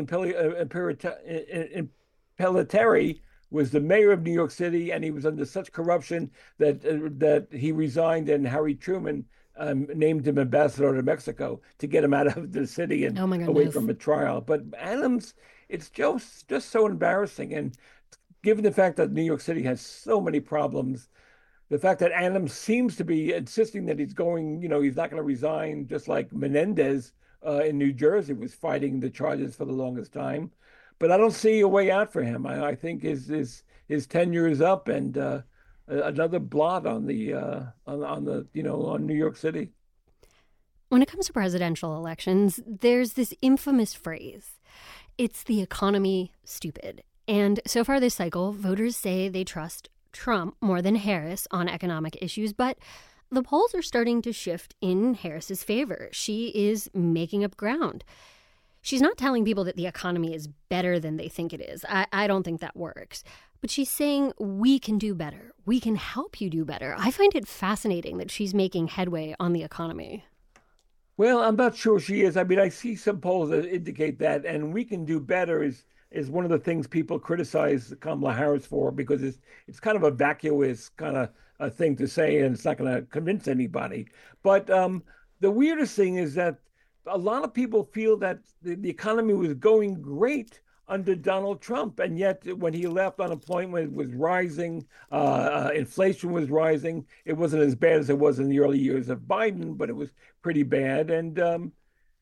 Impellitteri was the mayor of New York City, and he was under such corruption that uh, that he resigned, and Harry Truman um, named him ambassador to Mexico to get him out of the city and oh my away from a trial. But Adams, it's just, just so embarrassing. And given the fact that New York City has so many problems, the fact that Adams seems to be insisting that he's going, you know, he's not going to resign, just like Menendez uh, in New Jersey was fighting the charges for the longest time. But I don't see a way out for him. I, I think his his his tenure is up, and uh, another blot on the uh, on, on the you know on New York City. When it comes to presidential elections, there's this infamous phrase: "It's the economy, stupid." And so far this cycle, voters say they trust Trump more than Harris on economic issues, but the polls are starting to shift in Harris's favor. She is making up ground. She's not telling people that the economy is better than they think it is. I, I don't think that works. But she's saying we can do better. We can help you do better. I find it fascinating that she's making headway on the economy. Well, I'm not sure she is. I mean, I see some polls that indicate that, and we can do better is is one of the things people criticize Kamala Harris for, because it's it's kind of a vacuous kind of a thing to say, and it's not going to convince anybody. But um, the weirdest thing is that a lot of people feel that the, the economy was going great under Donald Trump, and yet when he left, unemployment was rising, uh, uh, inflation was rising. It wasn't as bad as it was in the early years of Biden, but it was pretty bad. And um,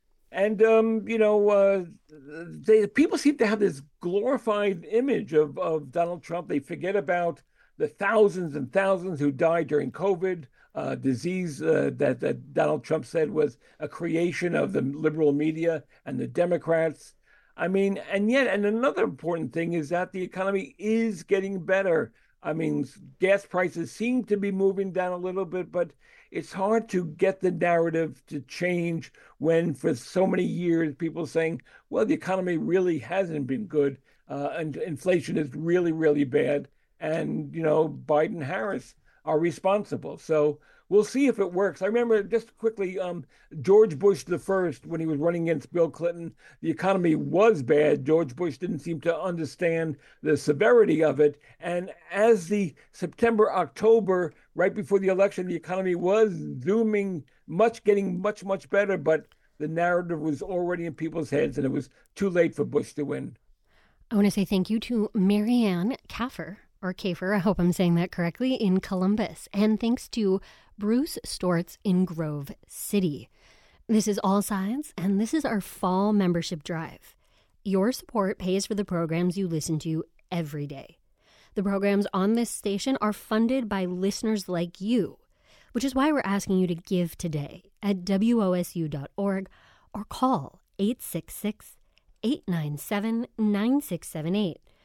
and um, you know, uh, they, people seem to have this glorified image of of Donald Trump. They forget about the thousands and thousands who died during COVID. Uh, disease uh, that, that Donald Trump said was a creation of the liberal media and the Democrats. I mean, and yet, and another important thing is that the economy is getting better. I mean, gas prices seem to be moving down a little bit, but it's hard to get the narrative to change when for so many years people saying, well, the economy really hasn't been good, uh, and inflation is really, really bad. And, you know, Biden, Harris are responsible. So we'll see if it works. I remember just quickly, um, George Bush the first, when he was running against Bill Clinton, the economy was bad. George Bush didn't seem to understand the severity of it. And as the September, October, right before the election, the economy was zooming, much, getting much, much better. But the narrative was already in people's heads, and it was too late for Bush to win. I want to say thank you to Marianne Kaffer. Or Kafer, I hope I'm saying that correctly, in Columbus. And thanks to Bruce Stortz in Grove City. This is All Sides, and this is our fall membership drive. Your support pays for the programs you listen to every day. The programs on this station are funded by listeners like you, which is why we're asking you to give today at W O S U dot org or call eight six six, eight nine seven, nine six seven eight.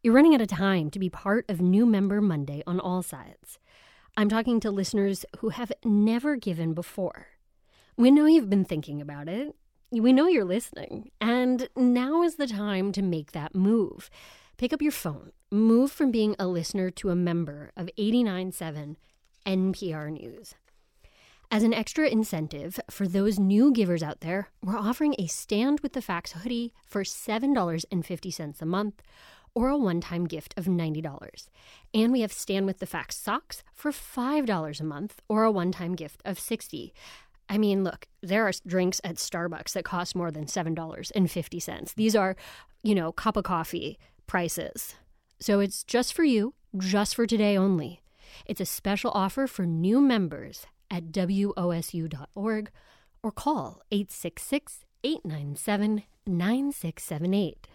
You're running out of time to be part of New Member Monday on All Sides. I'm talking to listeners who have never given before. We know you've been thinking about it. We know you're listening. And now is the time to make that move. Pick up your phone. Move from being a listener to a member of eighty-nine point seven N P R News. As an extra incentive for those new givers out there, we're offering a Stand with the Facts hoodie for seven dollars and fifty cents a month or a one-time gift of ninety dollars. And we have Stand with the Facts socks for five dollars a month or a one-time gift of sixty dollars. I mean, look, there are drinks at Starbucks that cost more than seven dollars and fifty cents. These are, you know, cup of coffee prices. So it's just for you, just for today only. It's a special offer for new members at W O S U dot org or call eight six six, eight nine seven, nine six seven eight.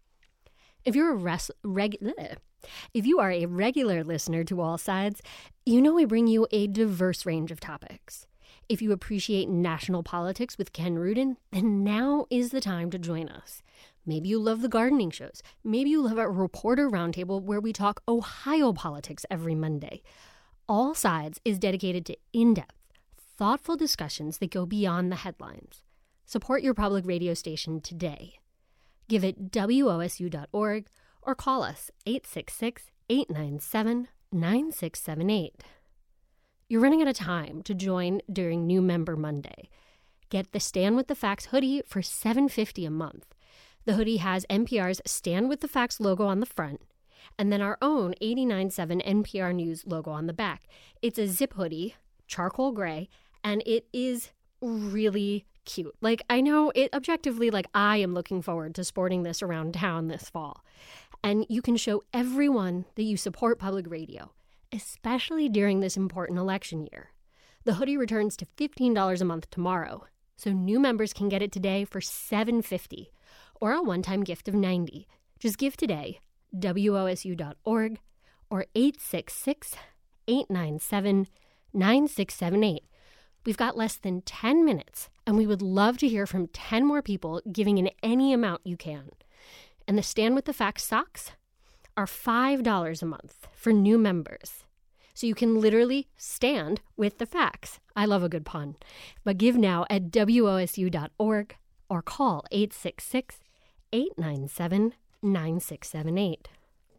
If you're a res- reg- if you are a regular listener to All Sides, you know we bring you a diverse range of topics. If you appreciate national politics with Ken Rudin, then now is the time to join us. Maybe you love the gardening shows. Maybe you love a reporter roundtable where we talk Ohio politics every Monday. All Sides is dedicated to in-depth, thoughtful discussions that go beyond the headlines. Support your public radio station today. Give it W O S U dot org or call us eight six six, eight nine seven, nine six seven eight. You're running out of time to join during New Member Monday. Get the Stand with the Facts hoodie for seven dollars and fifty cents a month. The hoodie has N P R's Stand with the Facts logo on the front, and then our own eighty-nine point seven N P R News logo on the back. It's a zip hoodie, charcoal gray, and it is really cute. Like, I know it objectively, like, I am looking forward to sporting this around town this fall. And you can show everyone that you support public radio, especially during this important election year. The hoodie returns to fifteen dollars a month tomorrow, so new members can get it today for seven dollars and fifty cents or a one-time gift of ninety dollars. Just give today, W O S U dot org or eight six six, eight nine seven, nine six seven eight. We've got less than ten minutes, and we would love to hear from ten more people giving in any amount you can. And the Stand with the Facts socks are five dollars a month for new members. So you can literally stand with the facts. I love a good pun. But give now at W O S U dot org or call eight six six, eight nine seven, nine six seven eight.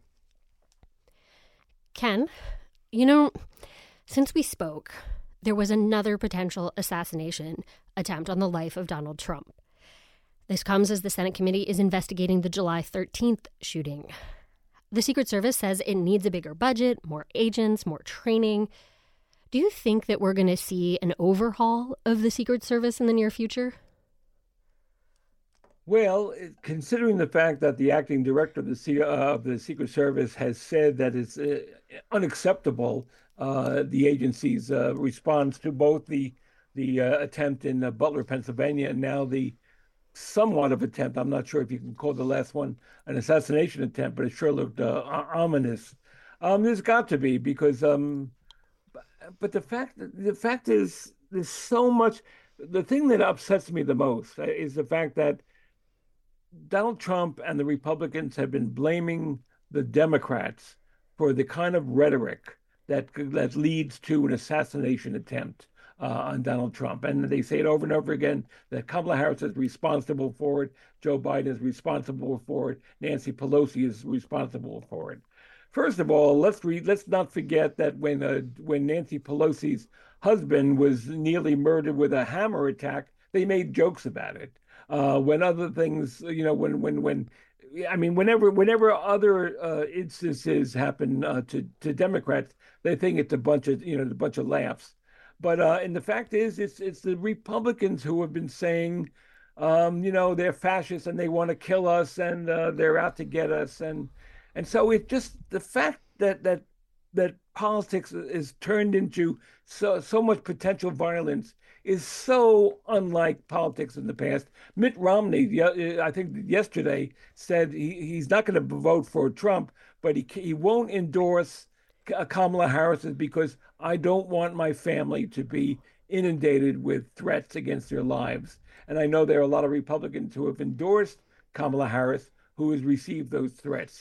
Ken, you know, since we spoke, there was another potential assassination attempt on the life of Donald Trump. This comes as the Senate committee is investigating the July thirteenth shooting. The Secret Service says it needs a bigger budget, more agents, more training. Do you think that we're going to see an overhaul of the Secret Service in the near future? Well, considering the fact that the acting director of the, C- uh, of the Secret Service has said that it's uh, unacceptable, uh, the agency's uh, response to both the the uh, attempt in uh, Butler, Pennsylvania, and now the somewhat of attempt, I'm not sure if you can call the last one an assassination attempt, but it sure looked uh, ominous. Um, there's got to be, because, um, but the fact, the fact is, there's so much, the thing that upsets me the most is the fact that Donald Trump and the Republicans have been blaming the Democrats for the kind of rhetoric that that leads to an assassination attempt uh, on Donald Trump. And they say it over and over again that Kamala Harris is responsible for it, Joe Biden is responsible for it, Nancy Pelosi is responsible for it. First of all, let's read, let's not forget that when uh, when Nancy Pelosi's husband was nearly murdered with a hammer attack, they made jokes about it. Uh, when other things, you know, when when when, I mean, whenever whenever other uh, instances happen uh, to to Democrats, they think it's a bunch of you know a bunch of laughs. But uh, and the fact is, it's it's the Republicans who have been saying, um, you know, they're fascists and they want to kill us and uh, they're out to get us, and and so it just the fact that that that politics is turned into so so much potential violence is so unlike politics in the past. Mitt Romney, I think yesterday, said he, he's not going to vote for Trump, but he he won't endorse Kamala Harris because I don't want my family to be inundated with threats against their lives. And I know there are a lot of Republicans who have endorsed Kamala Harris who has received those threats.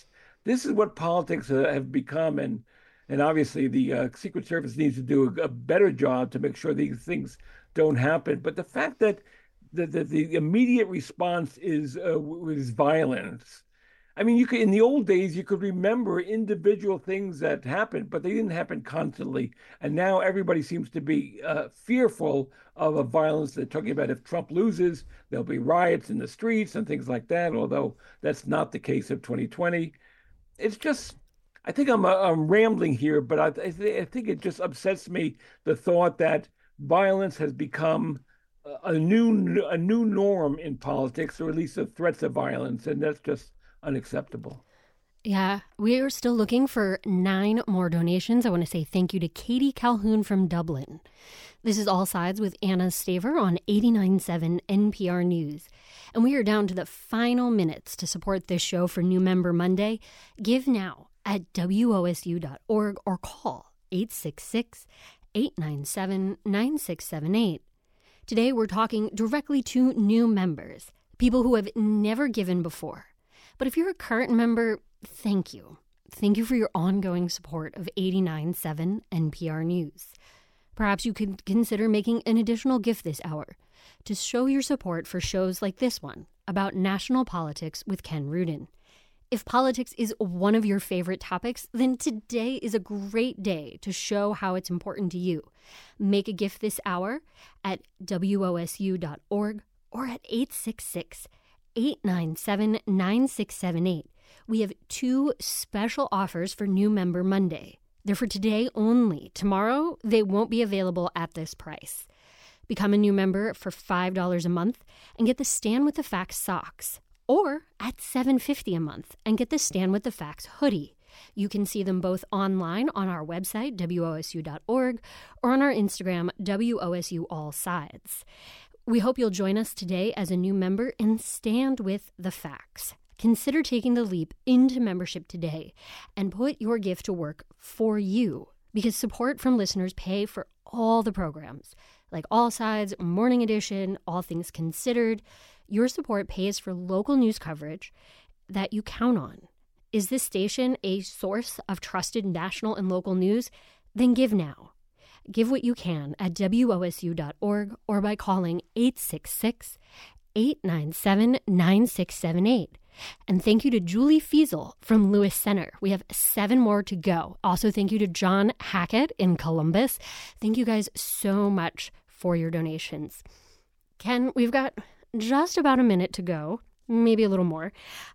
This is what politics uh, have become, and and obviously the uh, Secret Service needs to do a, a better job to make sure these things don't happen. But the fact that the the, the immediate response is uh, is violence. I mean, you could in the old days you could remember individual things that happened, but they didn't happen constantly. And now everybody seems to be uh, fearful of a violence. They're talking about if Trump loses, there'll be riots in the streets and things like that. Although that's not the case of twenty twenty. It's just, I think I'm uh, I'm rambling here, but I, I, th- I think it just upsets me the thought that violence has become a new a new norm in politics, or at least the threats of violence, and that's just unacceptable. Yeah, we are still looking for nine more donations. I want to say thank you to Katie Calhoun from Dublin. This is All Sides with Anna Staver on eighty-nine point seven N P R News. And we are down to the final minutes to support this show for New Member Monday. Give now at W O S U dot org or call eight six six, eight nine seven, nine six seven eight. Today we're talking directly to new members, people who have never given before. But if you're a current member, thank you. Thank you for your ongoing support of eighty-nine point seven N P R News. Perhaps you could consider making an additional gift this hour to show your support for shows like this one about national politics with Ken Rudin. If politics is one of your favorite topics, then today is a great day to show how it's important to you. Make a gift this hour at W O S U dot org or at eight six six, eight nine seven, nine six seven eight. We have two special offers for New Member Monday. They're for today only. Tomorrow, they won't be available at this price. Become a new member for five dollars a month and get the Stand with the Facts socks, or at seven dollars and fifty cents a month and get the Stand with the Facts hoodie. You can see them both online on our website, W O S U dot org, or on our Instagram, W O S U All Sides. We hope you'll join us today as a new member and stand with the facts. Consider taking the leap into membership today and put your gift to work for you, because support from listeners pay for all the programs, like All Sides, Morning Edition, All Things Considered. Your support pays for local news coverage that you count on. Is this station a source of trusted national and local news? Then give now. Give what you can at W O S U dot org or by calling eight six six, eight nine seven, nine six seven eight. And thank you to Julie Fiesel from Lewis Center. We have seven more to go. Also, thank you to John Hackett in Columbus. Thank you guys so much for your donations. Ken, we've got just about a minute to go, maybe a little more.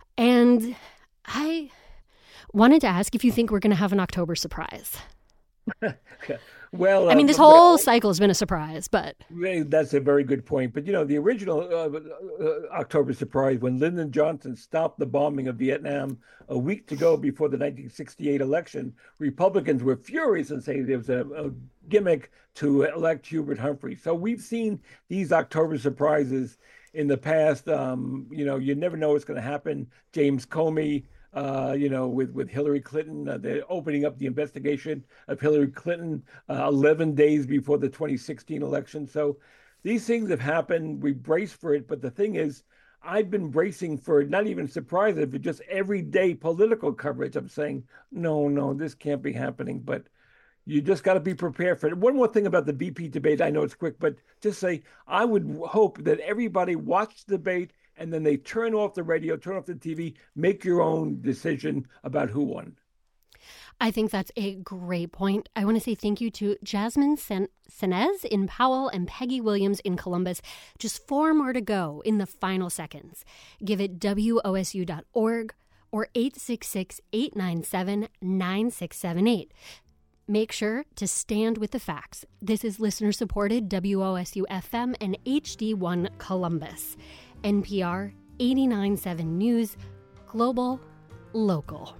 And I wanted to ask if you think we're going to have an October surprise. Well, I mean, this uh, whole well, cycle has been a surprise, but that's a very good point. But, you know, the original uh, uh, October surprise, when Lyndon Johnson stopped the bombing of Vietnam a week to go before the nineteen sixty-eight election, Republicans were furious and saying there was a, a gimmick to elect Hubert Humphrey. So we've seen these October surprises in the past. Um, you know, you never know what's going to happen. James Comey, Uh, you know, with, with Hillary Clinton, uh, they're opening up the investigation of Hillary Clinton uh, eleven days before the twenty sixteen election. So these things have happened. We brace for it. But the thing is, I've been bracing for not even surprises, but just everyday political coverage. I'm saying, no, no, this can't be happening. But you just got to be prepared for it. One more thing about the V P debate. I know it's quick, but just say, I would hope that everybody watch the debate and then they turn off the radio, turn off the T V, make your own decision about who won. I think that's a great point. I want to say thank you to Jasmine Sen- Senez in Powell and Peggy Williams in Columbus. Just four more to go in the final seconds. Give it W O S U dot org or eight six six, eight nine seven, nine six seven eight. Make sure to stand with the facts. This is listener-supported W O S U F M and H D one Columbus. N P R eighty-nine point seven News, Global, Local.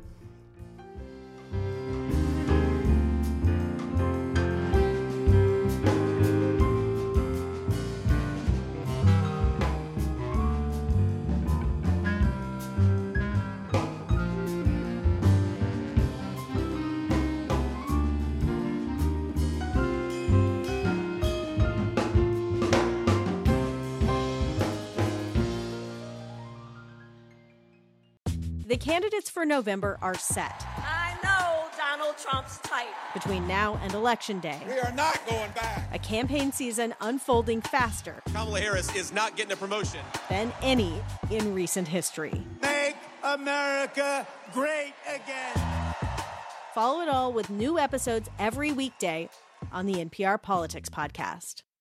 The candidates for November are set. I know Donald Trump's type. Between now and Election Day, we are not going back. A campaign season unfolding faster. Kamala Harris is not getting a promotion. Than any in recent history. Make America great again. Follow it all with new episodes every weekday on the N P R Politics Podcast.